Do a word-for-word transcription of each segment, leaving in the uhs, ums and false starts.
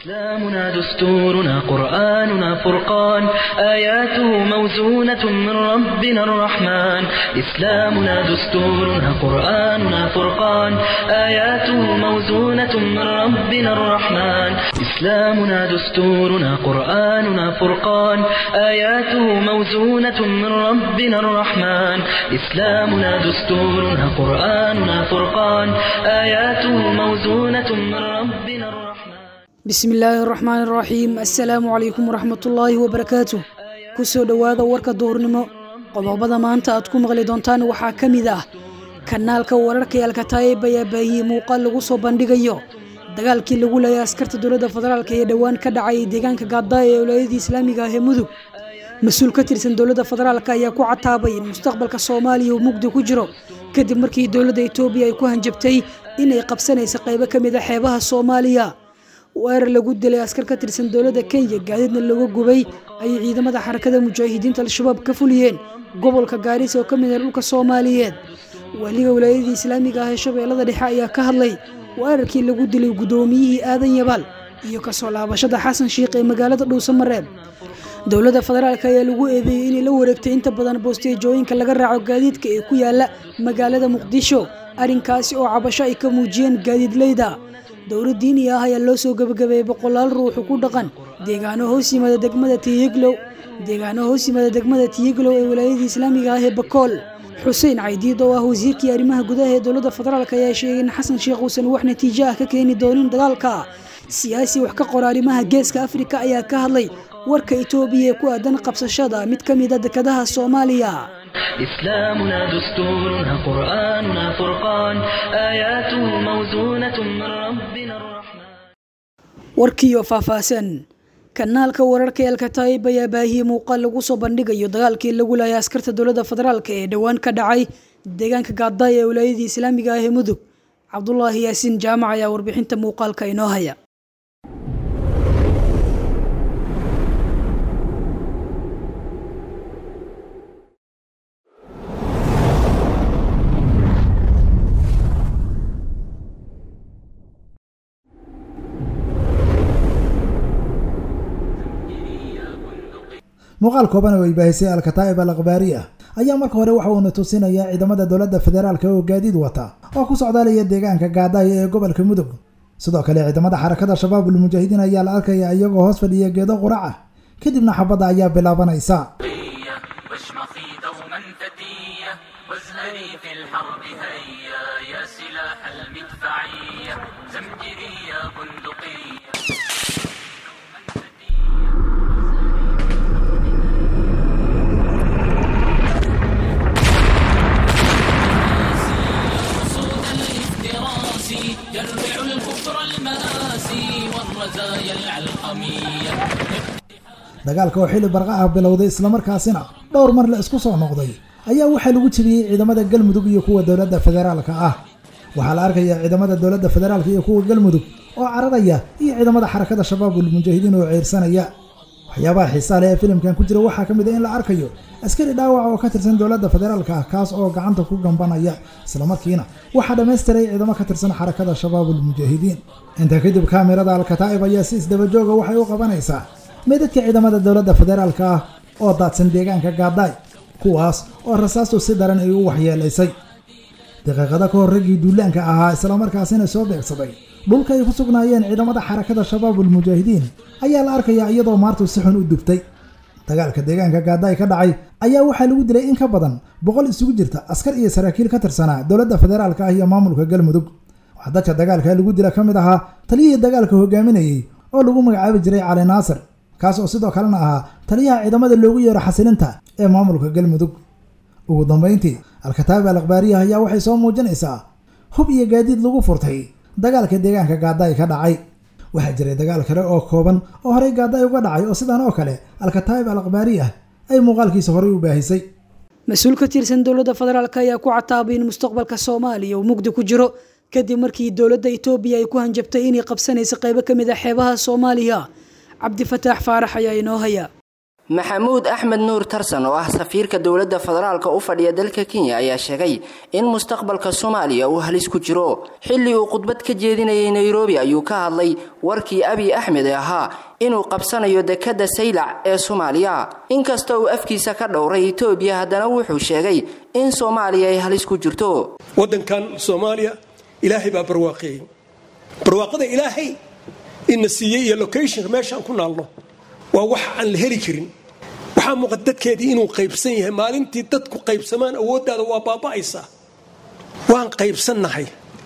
إسلامنا دستورنا قرآننا فرقان آياته موزونة من ربنا الرحمن إسلامنا دستورنا قرآننا فرقان آياته موزونة من ربنا الرحمن إسلامنا دستورنا قرآننا فرقان آياته موزونة من ربنا الرحمن إسلامنا دستورنا قرآننا فرقان آياته موزونة من ربنا الرحمن بسم الله الرحمن الرحيم السلام عليكم ورحمة الله وبركاته كسو دوادا وركا دورنمو qodobada maanta aad ku maqli doontaan waxaa kamid ah kanaalka wararka ee alkataayib ayaa baahiyay muuqaal lagu soo bandhigayo dagaalkii lagu leeyahay askarta dowladda federaalka ee dhawaan ka dhacay deegaanka Gaadaayo ee wilaayada Islaamiga ah ee Mudug mas'uul ka tirsan dowladda federaalka ayaa ku cataabay in mustaqbalka Soomaaliya uu mugdi ku jiro kadib markii dowladda Itoobiya ay ku hanjabtay inay qabsanayso qaybo kamid ah xeebaha Soomaaliya weerar lagu dilay askar ka tirsan dowladda Kenya gaadidna lagu gubay ay ciidamada xarakada mujaahidiinta al-shabaab ka fuliyeen gobolka Gaarisa oo kamid ah dhulka Soomaaliyeed waliga wilaayada Islaamiga ah ee Shabeellada Dhexe ayaa ka hadlay weerarkii lagu dilay gudoomiyihii Aadan Yabaal iyo ka soo laabashada Xasan Sheekh ee magaalada Dhuusamareeb dowladda federaalka ayaa lagu eedeeyay inay la wareegtay inta badan boostejooyinka laga raaco gaadiidka ee ku yaala magaalada Muqdisho arrinkaasi oo cabasho ay ka muujiyeen gaadiidleyda dowlad diini ah ayaa loo soo gabagabeeyay boqolaal ruux ku dhaqan deegaano hoos yimaada degmada Tiyiglow deegaano hoos yimaada degmada Tiyiglow ee wilaayada Islaamiga ah ee Bakool Xuseen Caydiid oo ah wasiirkii arrimaha gudaha ee dowladda federaalka ayaa sheegay in Xasan Sheekh uusan wax natiijo ah ka keenin doonin dagaalka siyaasi wax ka qor arrimaha geeska Afrika ayaa ka hadlay warka Itoobiya ku aadan qabsashada mid kamid ah dekedaha Soomaaliya إسلامنا دستورنا قرآننا فرقان آياته موزونة من ربنا الرحمن warkiyo faahfaahsan kanaalka wararka ee alkataayib ayaa baahiyay muuqaal lagu soo bandhigayo dagaalkii lagu leeyahay askarta dowladda federaalka ee dhawaan ka dhacay deegaanka Gaadaayo ee wilaayada Islaamiga ah ee Mudug Cabdullaahi Yaasiin Jaamac ayaa warbixinta muuqaalka inoo haya muuqaal kooban oo ay baahisay alkataayib al-akhbaariya ayaa marka hore waxa uu tusinaya ciidamada dowladda federaalka oo gaadiid wata oo ku socdaalaya deegaanka Gaadaayo ee gobolka Mudug sidoo kale ciidamada xarakada shabaab al-mujaahidiin ayaa la arkaya iyagoo hoos fadhiya geedo quraca kadibna xabada ayaa bilaabanaysa dagaalka oo xilli barqa ah bilowday isla markaasina dhowr mar la isku soo noqday ayaa waxa lagu jibiyay ciidamada Galmudug iyo kuwa dowladda federaalka ah waxa la arkaya ciidamada dowladda federaalka iyo kuwa Galmudug oo cararaya iyo ciidamada xarakada shabaab al-mujaahidiin oo ceyrsanaya waxyaabaha xiisaha leh ee filimkan ku jira waxa kamid ah in la arkayo askari dhaawac oo ka tirsan dowladda federaalka ah kaas oo gacanta ku gambanaya isla markiina waxa dhameystiray ciidamo ka tirsan xarakada shabaab al-mujaahidiin inta kadib kaamirada alkataayib ayaa si isdaba jooga waxay u qabanaysaa meedadka ciidamada dowladda federaalka ah oo daadsan deegaanka Gaadaayo kuwaas oo rasaastu si daran ay u waxyeelaysay daqiiqada ka hor ragii duulaanka ahaa isla markaasina soo beegsaday dhulka ay ku sugnaayeen ciidamada xarakada shabaab al-mujaahidiin ayaa la arkayaa iyadoo maartu si xun u dubtay dagaalka deegaanka Gaadaayo ka dhacay ayaa waxaa lagu dilay in ka badan boqol isugu jirta askar iyo saraakiil ka tirsanaa dowladda federaalka ah iyo maamulka Galmudug waxa dadka dagaalka lagu dilay kamid ahaa taliyihii dagaalka hogaaminayay oo lagu magacaabi jiray Cali Naasir kaas oo sidoo kalena ahaa taliyaha ciidamada loogu yeero xasilinta ee maamulka Galmudug ugu dambeyntii alkataayib al-akhbaariya ayaa waxay soo muujinaysaa hub iyo gaadiid lagu furtay dagaalka deegaanka Gaadaayo ka dhacay waxa jiray dagaal kale oo kooban oo horey Gaadaayo uga dhacay oo sidaan oo kale alkataayib al-akhbaariya ay muuqaalkiisa horey u baahisay mas'uul ka tirsan dowladda federaalka ayaa ku cataabay in mustaqbalka Soomaaliya uu mugdi ku jiro kadib markii dowladda Itoobiya ay ku hanjabtay inay qabsanayso qaybo kamid ah xeebaha Soomaaliya عبد الفتاح فارح يا إنه هيا maxamuud axmed nuur tarsan oo ah safiirka dowladda federaalka u fadhiya dalka Kenya ayaa sheegay in mustaqbalka Soomaaliya uu halis ku jiro xilli uu khudbad ka jeedinayay Nairobi ayuu ka hadlay warkii Abiy Ahmed ee ahaa inuu qabsanayo dekada Saylac ee Soomaaliya inkastoo uu afkiisa ka dhowray Itoobiya haddana wuxuu sheegay in Soomaaliya ay halis ku jirto wadankan Soomaaliya ilaahay baa barwaaqay barwaaqada ilaahay in siiyay iyo location meeshan ku naalno waa wax aan la heli karin waxa muqaddadkeedii inuu qaybsan yahay maalintii dadku qaybsamaan awoodada waa baaba'aysa waan qaybsanahay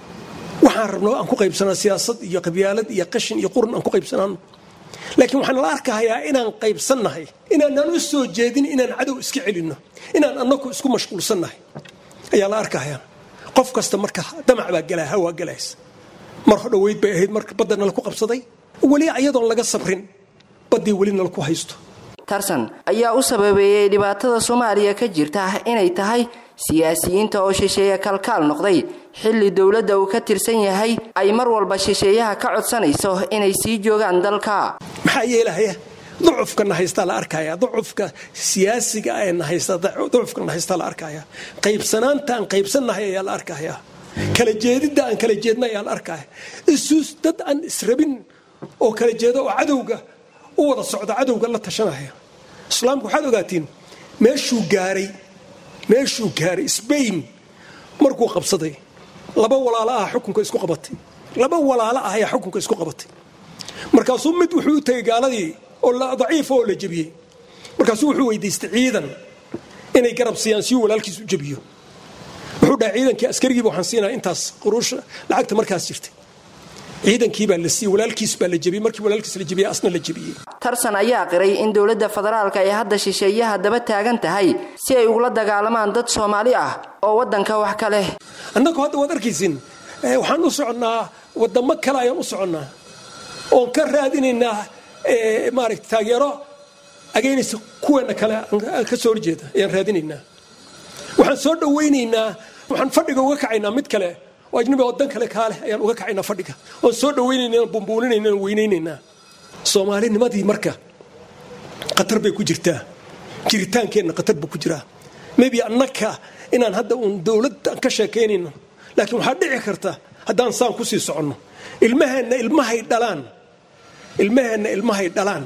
waxaan rabnaa aan ku qaybsanaa siyaasad iyo qabyaalad iyo qashin iyo qurun aan ku qaybsanaan laakiin waxaan la arkayaa inaan qaybsanahay inaan u soo jeedin inaan cadow iska celino inaan annagu isku mashquulsanahay ayaa la arkayaa qof kasta marka damac baa galaa hawa galays mar hodhaweyd bay ahayd marka badana la ku qabsaday wali ayadoon laga sabrin badii walina la ku haysto tarsan ayaa u sababeeyay dhibaatada Soomaaliya ka jirta inay tahay siyaasiyiinta oo shisheeye kalkaal noqday xilli dawladda uu ka tirsan yahay ay mar walba shisheeyaha ka codsanayso inay sii joogaan dalka maxaa yeelaya ducufka haysta la arkaya ducufka siyaasiga ay haysta ducufka haysta la arkaya qaybsanaanta aan qaybsanahay ayaa la arkaya kala jeedida aan kala jeednay ayaa la arkaya isuus dad aan israbin oo kala jeedo oo cadowga oo wada socda cadowga la tashanaya islaamku waxaad ogaatiin meeshuu gaaray meeshuu gaaray Spain markuu qabsaday laba walaalo ah xukunka isku qabatay laba walaalo ah ayaa xukunka isku qabatay markaasuu mid wuxuu tagay gaaladii oo la daciif oo la jabiyay markaasuu wuxuu weydiistay ciidan inay garab siiyaan si walaalkiis u jabiyo wuxuu dhahay ciidankii askarigiiba waxaan siinaa intaas quruush lacagta markaas jirtay ciidankii baa la sii walaalkiis baa la jabiyay markii walaalkiis la jabiyay asna la jabiyay tarsan ayaa qiray in dawladda federaalka ay hadda shisheeyaha daba taagan tahay si ay ugu la dagaalamaan dad Soomaali ah oo wadanka wax kale annagu hadda wad arkaysin waxaan u soconaa wadamo kale ayaan u soconaa oo ka raadinaynaa ee maaragtay taageero ageynaysa kuwana kale ka soo horjeeda ayaan raadinaynaa waxaan soo dhaweynaynaa waxaan fadhiga uga kacaynaa mid kale oo ajnabi wadan kale kaale ayaan uga kacaynaa fadhiga oo soo dhaweynaynaa bumbuulinayna weynaynayna Soomaalinimadii marka qatar bay ku jirtaa jiritaankeena qatar buu ku jiraa maybe annaka inaan hadda uun dawladda ka sheekeynayno laakiin waxa dhici karta haddaan saan ku sii soconno ilmaheena ilmahay dhalaan ilmaheena ilmahay dhalaan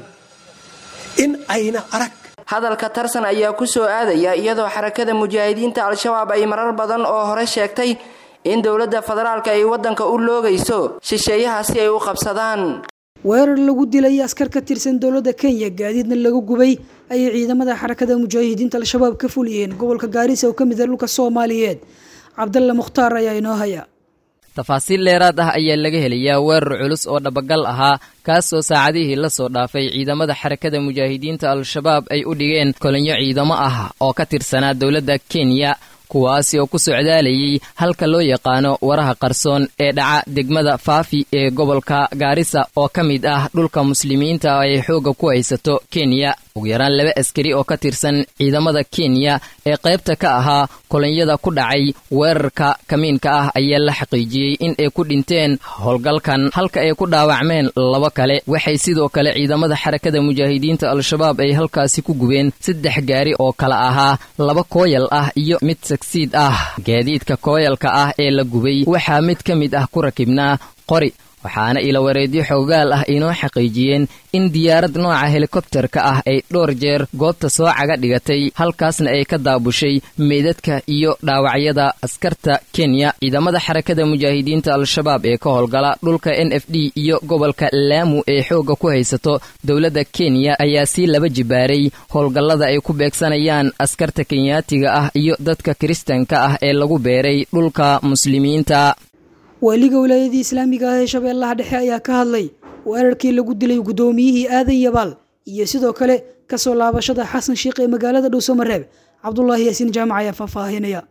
in ayna arag hadalka tarsan ayaa ku soo aadaya iyadoo xarakada mujaahidiinta al-shabaab ay marar badan oo hore sheegtay in dawladda federaalka ay wadanka u loogayso shisheeyaha si ay u qabsadaan weerar lagu dilay askar ka tirsan dawladda Kenya gaadiidna lagu gubay ay ciidamada xarakada mujaahidiinta al-shabaab ka fuliyeen gobolka Gaarisa oo kamid ah dhulka Soomaaliyeed Cabdalla Mukhtaar ayaa inoo haya tafaasiil dheeraad ah ayaa laga helayaa weerar culus oo dhabagal ahaa kaas oo saacadihii la soo dhaafay ciidamada xarakada mujaahidiinta al-shabaab ay u dhigeen kolonyo ciidamo ah oo ka tirsanaa dawladda Kenya kuwaasi oo ku socdaalayay halka loo yaqaano waraha qarsoon ee dhaca degmada Faafi ee gobolka Gaarisa oo ka mid ah dhulka muslimiinta ay xooga ku haysato Kenya ugu yaraan laba askari oo ka tirsan ciidamada Kenya ee qaybta ka ahaa kolonyada ku dhacay weerarka kamiinka ah ayaa la xaqiijiyay in ay ku dhinteen howlgalkan halka ay ku dhaawacmeen laba kale waxay sidoo kale ciidamada xarakada mujaahidiinta al-shabaab ay halkaasi ku gubeen saddex gaari oo kala ahaa laba kooyal ah iyo mid sagsiid ah gaadiidka kooyalka ah ee la gubay waxaa mid ka mid ah ku rakibnaa qori waxaana ila wareedyo xoogaal ah inoo xaqiijiyeen in diyaarad nooca helikobtarka ah ay dhowr jeer goobta soo caga dhigatay halkaasna ay ka daabushay meedadka iyo dhaawacyada askarta Kenya ciidamada xarakada mujaahidiinta al-shabaab ee ka howlgala dhulka N F D iyo gobolka Lamu ee xooga ku haysato dawladda Kenya ayaa si laba jibaaray howlgallada ay ku beegsanayaan askarta Kenyaatiga ah iyo dadka Kristaanka ah ee lagu beeray dhulka muslimiinta waliga wilaayadii islaamiga ah ee Shabeellaha Dhexe ayaa ka hadlay weerarkii lagu dilay gudoomiyihii Aadan Yabaal iyo sidoo kale ka soo laabashada Xasan Sheekh ee magaalada Dhuusamareeb Cabdullaahi Yaasiin Jaamac ayaa faahfaahinaya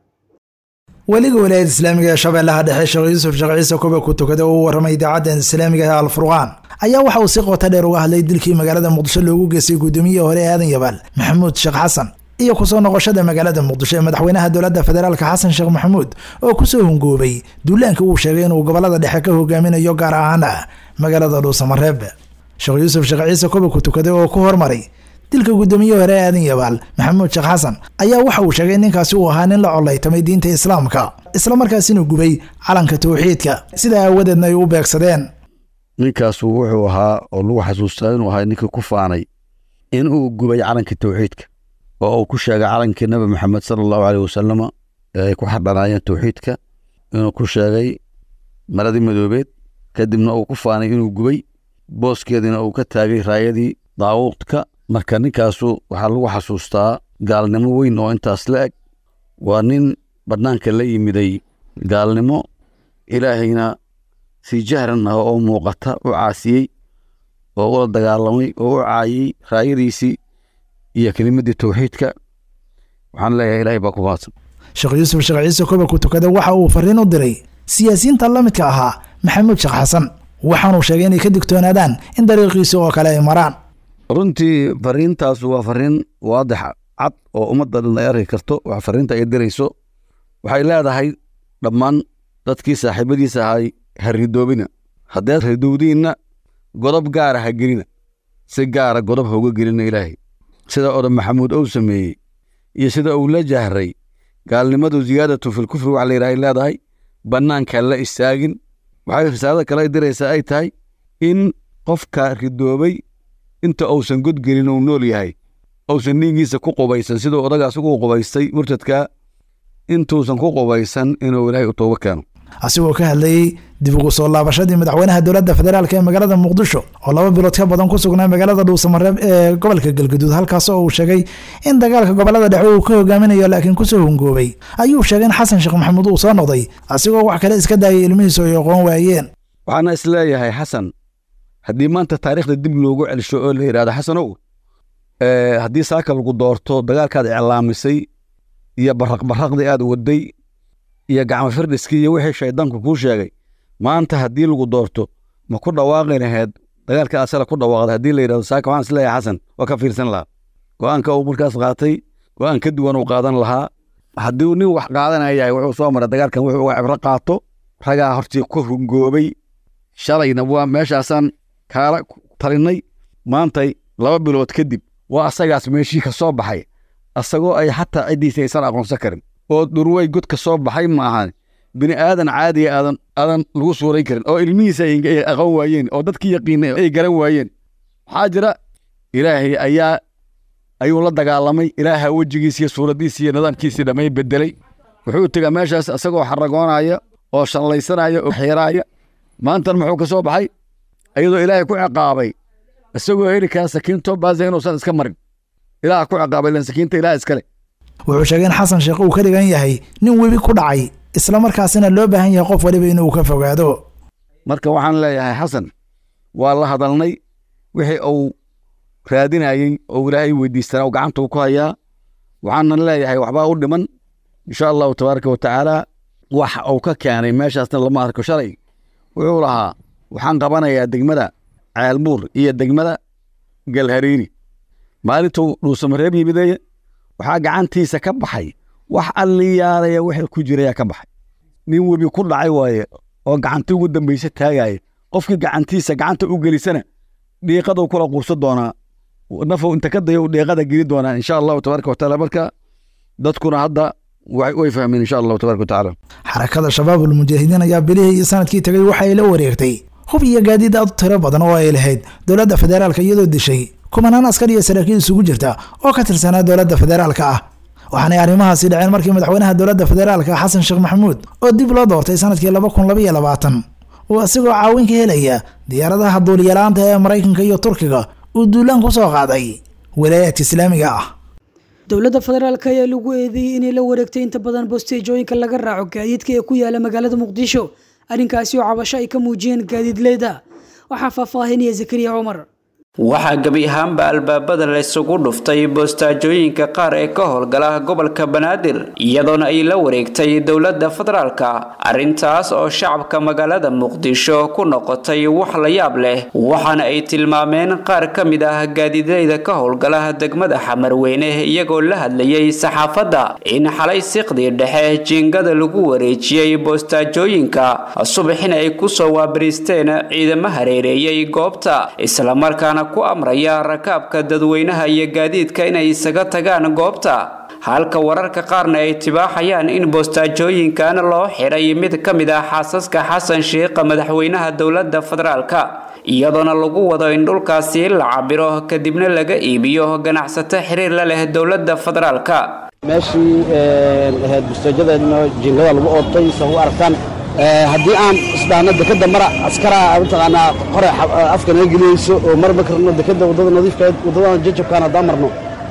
waliga wilaayadii islaamiga ee Shabeellaha Dhexe Sheekh Yuusuf Sheekh Ciise Kobe ku tukada oo waramay idaacadda islaamiga ee Al-Furqaan ayaa waxa uu si qoto dheer uga hadlay dilkii magaalada Muqdisho loogu geystay gudoomiyihii hore Aadan Yabaal Maxamuud Sheekh Xasan iyo ku soo noqoshada magaalada Muqdisho ee madaxweynaha dawladda federaalka Xasan Sheekh Maxamuud oo ku soo hungoobay duulaanka uu sheegay inuu gobolada dhexe ka hogaaminayo gaar ahaan magaalada Dhuusamareeb Sheekh Yuusuf Sheekh Ciise Kobe ku tukaday oo ku hormaray dilka guddoomiye hore aadan yabaal maxamuud sheekh xasan ayaa waxa uu sheegay ninkaasi uu ahaa nin la collaytamay diinta islaamka islamarkaasina gubay calanka tawxiidka sidaa aawadeedna ay u beegsadeen. ninkaasu wuxuu ahaa oo lagu xasuustaa inuu ahaa ninkii ku faanay inuu gubay calanka tawxiidka oo uu ku sheegay calankii nabi maxamed sala allahu caleyhi wasalama ee ay ku xardhanaayeen tawxiidka inuu ku sheegay maradii madoobeed kadibna uu ku faanay inuu gubay booskeediina uu ka taagay raayadii daawuudka. marka ninkaasu waxaa lagu xasuustaa gaalnimo weyn oo intaas la eg. waa nin bannaanka la yimiday gaalnimo ilaahayna si jahran ah oo muuqata u caasiyey oo ula dagaalamay oo u caayey raayadiisii iyo kelimadii tawxiidka. waxaan leeyahay ilaahay baa ku mahadsan. sheekh yuusuf sheekh ciise koba ku tukada waxa uu fariin u diray siyaasiyiinta la midka ahaa maxamuud sheekh xasan waxaanuu sheegay inay ka digtoonaadaan in dariiqiisa oo kale ay maraan. runtii fariintaas waa fariin waadix cad oo ummadda dhan ay arki karto. wax fariinta ay dirayso waxay leedahay dhammaan dadkii saaxiibadiisa ahay ha ridoobina. haddaad ridowdiinna godob gaara ha gelina, si gaara godob ha uga gelina ilaahay sida odan maxamuud ou sameeyey iyo sida uu la jahray. gaalnimadu ziyaadatu fil kufri waxa la yidhaha ay leedahay bannaankaan la istaagin. waxay risaalada kale ay diraysaa ay tahay in qofka ridoobay inta uusan godgelin uu nool yahay uusan dhiiggiisa ku qubaysan siduu odagaas ugu qubaystay murtadka intuusan ku qubaysan inuu ilaahay u tooba keeno. asigoo ka hadlayey dib ugu soo laabashadii madaxweynaha dowladda federaalk ee magaalada muqdisho oo laba bilood ka badan ku sugnaa magaalada dhuusamareeb ee gobolka galgaduud halkaasoo uu sheegay in dagaalka gobolada dhexe uu ka hogaaminayo laakiin kusoo hungoobay ayuu sheegay in xasan sheekh maxamuud uu soo noqday asigoo wax kale iska daayay ilmihiisu ay aqoon waayeen. waxaana isleeyahay xasan haddii maanta taariikhda dib loogu celisho oo la yidhahdo xasanow haddii saaka lagu doorto dagaalkaad iclaamisay iyo baraqbaraqdii aad waday iyo gacmo firdhiskii iyo wixii shaydaanku kuu sheegay maanta haddii lagu doorto ma ku dhawaaqi laheed dagaalka asala ku dhawaaqda haddii la yidhahdo saaka waxaan isleeyahay xasan waa ka fiirsan lahaa. go-aanka uu markaas qaatay go-aan ka duwan uu qaadan lahaa. haddii nin wax qaadanaya yahay wuxuu soo maray dagaalkan wuxuu uga cibro qaato ragaa hortii ku hungoobay. shalayna waa meeshaasaan kaala talinay maantay laba bilood kadib waa asagaas meeshii ka soo baxay asagoo ay xataa ciddiisa aysan aqoonsan karin oo dhurwey god ka soo baxay ma ahan bini aadan caadiya aadan aadan lagu suuray karin oo ilmihiisa ay aqoon waayeen oo dadkii yaqiinay ay garan waayeen. waxaa jira ilaahay ayaa ayuu la dagaalamay. ilaaha wejigiisa iyo suuraddiisa iyo nidaamkiisii dhamay bedelay. wuxuu tegaa meeshaas asagoo xaragoonaya oo shallaysanaya oo xiraaya. maantan muxuu ka soo baxay ayadoo ilaahay ku ciqaabay isagoo heli kara sakiinto baasa inuusan iska marin. ilaah ku ciqaabay lan sakiinta ilaah iskale. wuxuu sheegay in xasan sheekh uu ka dhigan yahay nin webi ku dhacay islamarkaasina loo baahan yahay qof waliba inuu ka fogaado. marka waxaan leeyahay xasan waa la hadalnay wixii uu raadinayey oo ilaahay weydiistanaa uu gacanta ku hayaa. waxaana leeyahay waxbaa u dhiman insha allahu tabaaraka wa tacaala. wax uu ka keenay meeshaasna lama arko. shalay wuxuu lahaa waxaan qabanayaa degmada ceelbuur iyo degmada galhariiri. maalintuu dhuusamareeb yimideeye waxaa gacantiisa ka baxay wax alliyaalaya wixii ku jiraya ka baxay. nin webi ku dhacay waaye oo gacantii ugu dambaysa taagaya. qofkii gacantiisa gacanta u gelisana dhiiqaduu kula quursan doonaa. nafow inta ka dayo dhiiqada geli doonaa insha allahu tabaaraka wa tacaala. marka dadkuna hadda way fahmeen insha allahu tabaaraka wa tacaala. xarakada shabaabul mujaahidiin ayaa bilihii iyo sanadkii tagay waxay la wareegtay hub iyo gaadiid aad u tiro badan oo ay lahayd dowladda federaalka iyadoo dishay kumanaan askar iyo saraakiil isugu jirta oo ka tirsanaa dowladda federaalka ah. waxaanay arrimahaasi dhaceen markii madaxweynaha dowladda federaalka xasan sheekh maxamuud oo dib loo doortay sanadkii laba kun laba iyo labaatan uu isagoo caawin ka helaya diyaaradaha duulyalaanta ee maraykanka iyo turkiga uu duulaan ku soo qaaday walaayaadka islaamiga ah. dowladda federaalka ayaa lagu eedeeyey inay la wareegtay inta badan bosteejooyinka laga raaco gaadiidka ee ku yaala magaalada muqdisho. arrinkaasi oo cabasho ay ka muujiyeen gaadiidleyda. waxaa faahfaahinaya zakariya cumar. waxaa gebi ahaanba albaabada laysugu dhuftay boostaajooyinka qaar ee ka howlgala gobolka banaadir iyadoona ay la wareegtay dowladda federaalka. arrintaas oo shacabka magaalada muqdisho ku noqotay wax la yaab leh waxaana ay tilmaameen qaar ka mid ah gaadiidleyda ka howlgala degmada xamarweyne iyagoo la hadlayay saxaafadda in xalay siqdii dhexe jiingada lagu wareejiyey boostaajooyinka subaxina ay kusoo waabariisteen ciidamo hareereeyey goobta islamarkaana ku amraya rakaabka dadweynaha iyo gaadiidka inay isaga tagaan goobta halka wararka qaarna ay tibaaxayaan in boostaajooyinkan loo xiray mid ka mid ah xaasaska xasan sheekh madaxweynaha dowladda federaalka iyadoona lagu wado in dhulkaasi la cabiro kadibna laga iibiyo ganacsato xiriir la leh dowladda federaalka meeshii ahayd boostaajadeenna jingada lagu oodtay soo arkaan haddii aan isdhaana dekada mara askara mataqaanaa qore afka naga geliyeyso oo marba karno dekada wadada nadiifkeed wadada jajabkaan haddaan marno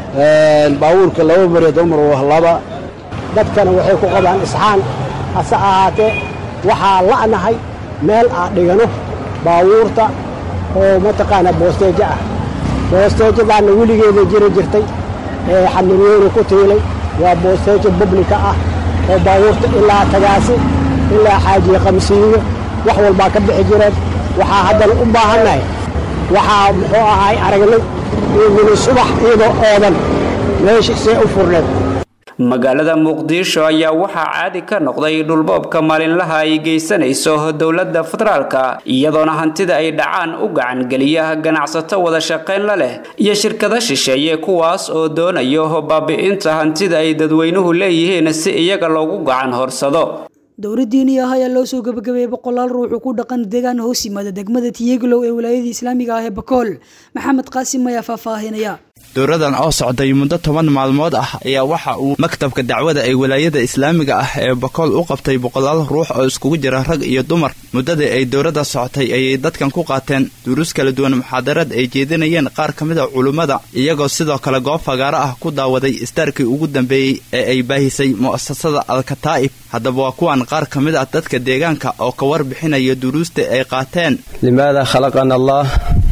baabuurka laba mari doo mar oo halaaba dadkana waxay ku qabaan isxaan hase ahaatee waxaa la'nahay meel aan dhigano baabuurta oo mataqaanaa boosteejo ah boosteejadaana weligeeda jiri jirtay ee xamiliyeyna ku tiilay waa boosteejo bublika ah oo baabuurta ilaa tagaasi ilaa xaajiye qamsiiyo wax walbaa ka bixi jireen waxaa haddana u baahannahay waxaa muxuu ahay aragnay iyaguna subax iyadoo oodan meesha see u furneed magaalada muqdisho ayaa waxaa caadi ka noqday dhulboobka maalinlaha ay geysanayso dowladda federaalka iyadoona hantida ay dhacaan u gacan geliya ganacsato wada shaqayn la leh iyo shirkado shisheeye kuwaas oo doonayo baabi'inta hantida ay dadweynuhu leeyihiin si iyaga loogu gacan horsado dowladdiini ah ayaa loo soo gabagabeeyey boqolaal ruux ku dhaqan deegaan hoos yimaada degmada Tiyeglow ee wilaayada Islaamiga ah ee Bakool Maxamed Qaasim ayaa faahfaahinaya dowradan oo socday muddo toban maalmood ah ayaa waxa uu maktabka dacwada ee wilaayada Islaamiga ah ee Bakool u qabtay boqolaal ruux oo iskugu jira rag iyo dumar muddadii ay dowrada socotay ayay dadkan ku qaateen duruus kala duwan muxaadarad ay jeedinayeen qaar ka mid ah culimada iyagoo sidoo kale goob fagaaro ah ku daawaday istaarkii ugu dambeeyay ee ay baahisay mu'assasada Al-Kataa'ib haddaba waa kuwan qaar ka mid ah dadka deegaanka oo ka warbixinaya duruusta ay qaateen limaada khalaqana allah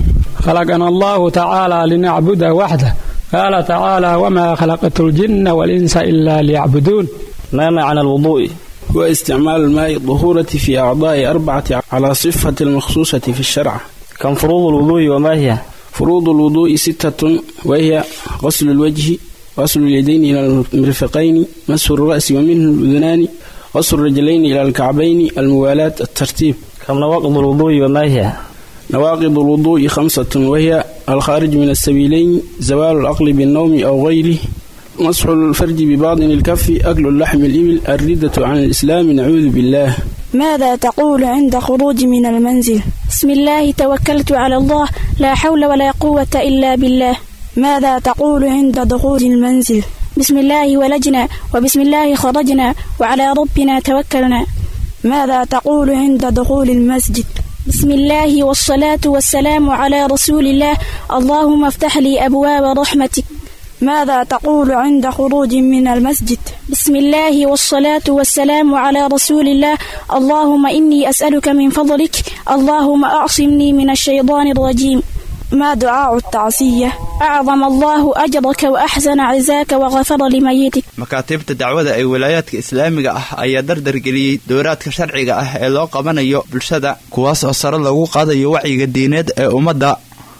خلقنا الله تعالى لنعبده وحده قال تعالى وما خلقت الجن والإنس إلا ليعبدون ما معنى الوضوء هو استعمال الماء الطهورة في أعضاء أربعة على صفة المخصوصة في الشرع كم فروض الوضوء وما هي فروض الوضوء ستة وهي غسل الوجه غسل اليدين إلى المرفقين مسح الرأس ومنه الأذنان غسل الرجلين إلى الكعبين الموالاة الترتيب كم نواقض الوضوء وما هي نواقض الوضوء خمسة وهي الخارج من السبيلين زوال العقل بالنوم أو غيره مسح الفرج بباطن الكف أكل اللحم الإبل الردة عن الإسلام نعوذ بالله ماذا تقول عند خروج من المنزل بسم الله توكلت على الله لا حول ولا قوة إلا بالله ماذا تقول عند دخول المنزل بسم الله ولجنا وبسم الله خرجنا وعلى ربنا توكلنا ماذا تقول عند دخول المسجد بسم الله والصلاة والسلام على رسول الله اللهم افتح لي أبواب رحمتك ماذا تقول عند خروج من المسجد بسم الله والصلاة والسلام على رسول الله اللهم إني أسألك من فضلك اللهم أعصمني من الشيطان الرجيم ما دعاء التعصية أعظم الله أجرك وأحسن عزاك وغفر لميتك makaatibta dacwada ee wilaayadka islaamiga ah ayaa dardar geliyay dowraadka sharciga ah ee loo qabanayo bulshada kuwaas oo sare lagu qaadayo wacyiga diineed ee ummadda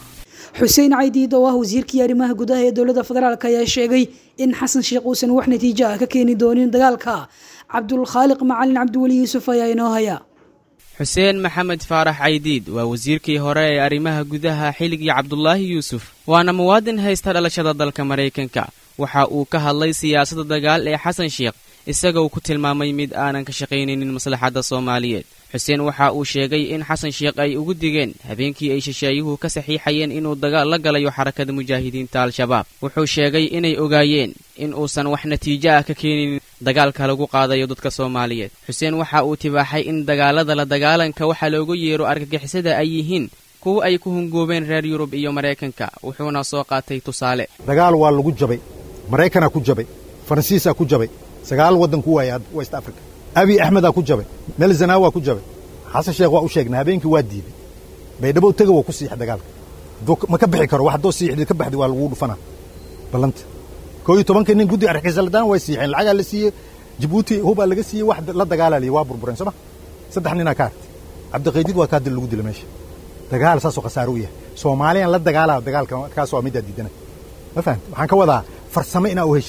Xuseen Caydiid oo ah wasiirkii arrimaha gudaha ee dowladda federaalka ayaa sheegay in Xasan Sheekh uusan wax natiijo ah ka keeni doonin dagaalka Cabdul Khaliq Macalin Cabdiwali Yuusuf ayaa inoo haya xuseen maxamed faarax caydiid waa wasiirkii hore ee arrimaha gudaha xilligii cabdulaahi yuusuf waana muwaadin haysta dhalashada dalka maraykanka waxa uu ka hadlay siyaasadda dagaal ee xasan sheekh isagoo ku tilmaamay mid aanan ka shaqaynaynin maslaxadda soomaaliyeed xuseen waxa uu sheegay in xasan sheekh ay ugu digeen habeenkii ay shisheeyuhu ka saxiixayeen inuu dagaal la galayo xarakada mujaahidiinta al-shabaab wuxuu sheegay inay ogaayeen in uusan wax natiijo ah ka keenin dagaalka lagu qaadayo dadka Soomaaliyeed xuseen waxa uu tibaaxay in dagaalada la dagaalanka waxa loogu yeero argagixisada ay yihiin kuwa ay ku hungoobeen reer Yurub iyo Mareykanka wuxuuna soo qaatay tusaale dagaal waa lagu jabay Mareykanka ku jabay Faransiiska ku jabay sagaal wadan ku waayay West Africa Abi Ahmed ku jabay Meel Zanaawi ku jabay Xasan Sheekh waa u sheegnaa habeenkii waa diiday baydhabo taga waa ku siix dagaalka ma ka bixi karo wax doo siixdi ka baxdi waa lagu dhufanaa balanta koob iyo toban nin gudi arxisaladaan way siixeen lacag la siiyay Djibouti huba laga siiyay wax la dagaalalay waa burbureen soma saddex nin ka artay Cabdiqaydiid waa ka dil lagu dilay meesha dagaal saasoo qasaaro u yahay Soomaaliya la dagaalaa dagaalka kaas waa mid diidan ma fahanti waxaan ka wadaa farsamo ina u heshid waa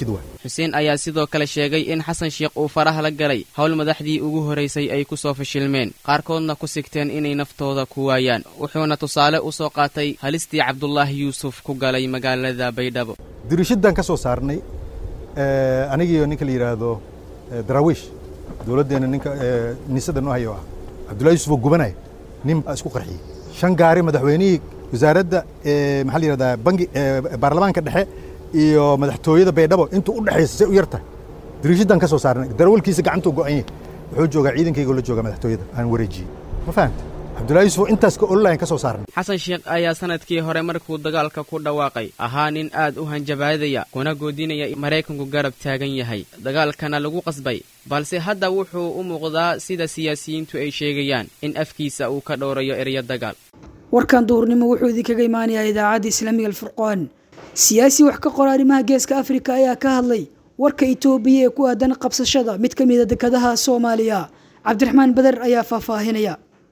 xuseen ayaa sidoo kale sheegay in xasan sheekh uu faraha la galay howl madaxdii ugu horaysay ay ku soo fashilmeen qaarkoodna ku sigteen inay naftooda ku waayaan wuxuuna tusaale u soo qaatay halistii cabdulaahi yuusuf ku galay magaalada baydhabo dirishadaan ka soo saarnay anigiiyo ninka la yidhaahdo daraawiish dowladdeena ninka niisada noo hayo ah cabdullahi yuusuf oo gubanaya nin isku qarxiyey shan gaari madaxweynihii wasaaradda maxaa la yidhahdaa bangi baarlamaanka dhexe iyo madaxtooyada baydhabo intuu u dhexaysa say u yartahay diriishadan ka soo saarnay darawalkiisa gacantuu go'an yahay wuxuu joogaa ciidankayga la jooga madaxtooyada aan wareejiyey ma fahamta cabdullahi yuusuf oo intaas ka ololayan ka soo saarnay xasan sheekh ayaa sanadkii hore markuu dagaalka ku dhawaaqay ahaa nin aad u hanjabaadaya kuna goodinaya maraykanku garab taagan yahay dagaalkana lagu qasbay balse hadda wuxuu u muuqdaa sida siyaasiyiintu ay sheegayaan in afkiisa uu ka dhowrayo ereyo dagaal warkan duhurnimo wuxuu idinkaga imaanayaa idaacadda islaamiga alfurqaan siyaasi wax ka qora arrimaha geeska afrika ayaa ka hadlay warka itoobiya ee ku aadan qabsashada mid ka mid a dekedaha soomaaliya cabdiraxmaan bader ayaa faahfaahinaya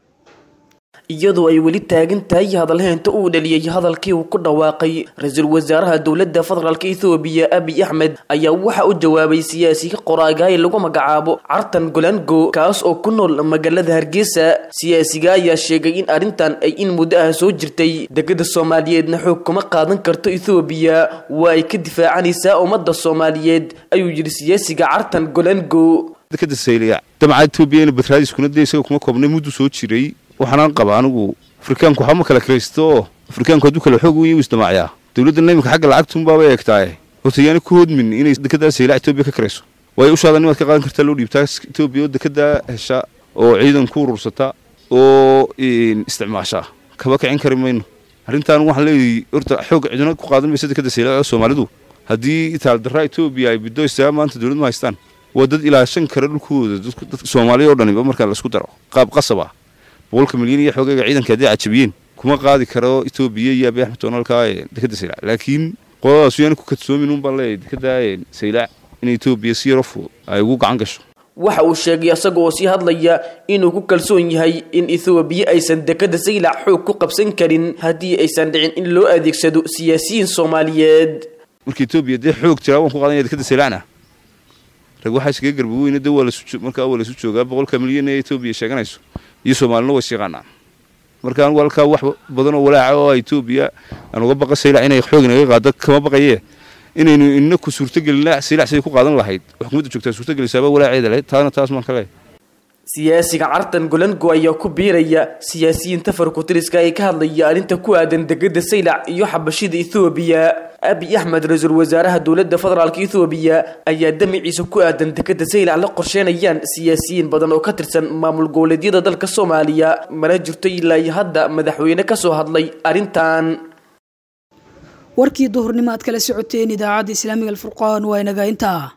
iyadoo ay weli taagan tahay hadalheynta uu dhaliyay hadalkii uu ku dhawaaqay ra-iisul wasaaraha dowladda federaalka ethoobiya abiy axmed ayaa waxa u jawaabay siyaasi ka qoraagaay lagu magacaabo cartan golango kaas oo ku nool magaalada hargeysa siyaasiga ayaa sheegay in arrintan ay in muddo ah soo jirtay degada soomaaliyeedna xoog kuma qaadan karto ethoobiya waa ay ka difaacanaysaa ummadda soomaaliyeed ayuu yidhi siyaasiga cartan golango dekada sayliya damaca ethoobiya batraadiskuna dee isaga kuma koobnay muddo soo jiray waxaan qabaa anigu afrikaanku waxa ma kala kiraysto afrikaanku hadduu kala xoog weyn isdamacyaa dowladda imika xagga lacagtunbaaba eegtaaye horta yaani ku hodmin inay dekedaa saylac etoobiya ka kirayso waayo ushaada nimaad ka qaadan kartaa loo dhiibtaa etoobiya oo dekedaa hesha oo ciidan ku urursata oo isticmaasha kaba kicin kari mayno arrintaan waxaan leeyahay horta xoog cidina ku qaadan maysa dekeda saylac oo soomaalidu haddii itaaldarraa etoobiya ay bidoysaa maanta dowlad ma haystaan waa dad ilaa shan kare dhulkooda dadka soomaaliya oo dhaniba markaa laisku daro qaab qasab ah boqolka milyan iyo xoogayga ciidanka haddii cajabiyeen kuma qaadi karo etoobiya iyo abiy axmed toonalka dekeda saylac laakiin qoladaas yaani ku kadsoomin un baan leeyahay dekeda saylac in etoobiya si yaro fudud ay ugu gacan gasho waxa uu sheegay isagoo sii hadlaya inuu ku kalsoon yahay in ethoobiya aysan dekeda saylac xoog ku qabsan karin haddii aysan dhicin in loo adeegsado siyaasiyiin soomaaliyeed marka etoobiya dee xoog jiraa waan ku qaadanaya dekeda saylacna rag waxaa iskaga garba weyne de waa lasu markaa waa lasu joogaa boqolka milyan ee etoobiya sheeganayso iyo soomaalina way siiqaanaa marka anigu halkaa wax badan oo walaaca oo etoobiya aan uga baqa saylac inay xoog naga qaado kama baqayee inaynu ina ku suurtagelina saylac siday ku qaadan lahayd xukuumadda joogtaa suurtagelisaaba walaaceeda lahayd taana taas maan ka leeyahay siyaasiga cartan golango ayaa ku biiraya siyaasiyiinta farkutiriska ee ka hadlaya arrinta ku aadan degada saylac iyo xabashida ethoobiya abiy axmed ra-iisul wasaaraha dowladda federaalka ethoobiya ayaa damiciisa ku aadan dekada saylac la qorsheynayaan siyaasiyiin badan oo ka tirsan maamul goboleedyada dalka soomaaliya mana jirto ilaa iyo hadda madaxweyne ka soo hadlay arrintan warkii duhurnimo aad kala socoteen idaacadda islaamiga alfurqaan waa inaga intaa